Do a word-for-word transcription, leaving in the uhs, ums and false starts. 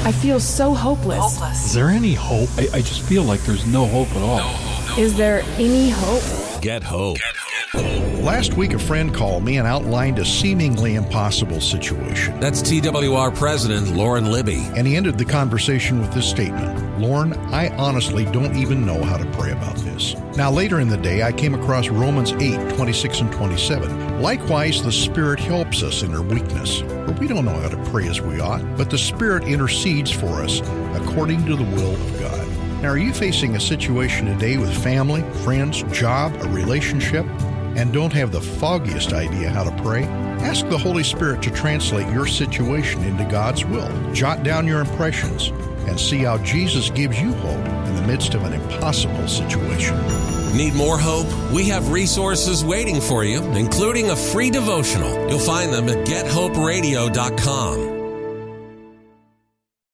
I feel so hopeless. Hopeless. Is there any hope? I, I just feel like there's no hope at all. No, no. Is there any hope? Get hope. Get hope. Last week, a friend called me and outlined a seemingly impossible situation. That's T W R President Lauren Libby. And he ended the conversation with this statement: Lauren, I honestly don't even know how to pray about this. Now, later in the day, I came across Romans eight, twenty-six and twenty-seven. Likewise, the Spirit helps us in our weakness, for we don't know how to pray as we ought, but the Spirit intercedes for us according to the will of God. Now, are you facing a situation today with family, friends, job, a relationship, and don't have the foggiest idea how to pray? Ask the Holy Spirit to translate your situation into God's will. Jot down your impressions and see how Jesus gives you hope in the midst of an impossible situation. Need more hope? We have resources waiting for you, including a free devotional. You'll find them at get hope radio dot com.